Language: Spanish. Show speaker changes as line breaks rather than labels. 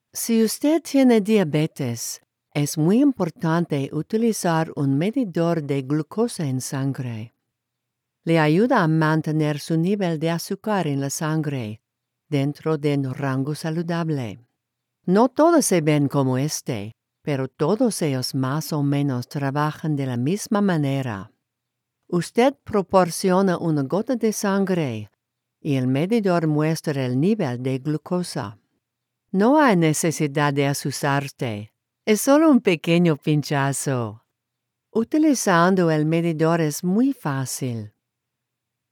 Si usted tiene diabetes, es muy importante utilizar un medidor de glucosa en sangre. Le ayuda a mantener su nivel de azúcar en la sangre dentro de un rango saludable. No todos se ven como este, pero todos ellos más o menos trabajan de la misma manera. Usted proporciona una gota de sangre y el medidor muestra el nivel de glucosa. No hay necesidad de asustarse, es solo un pequeño pinchazo. Utilizando el medidor es muy fácil.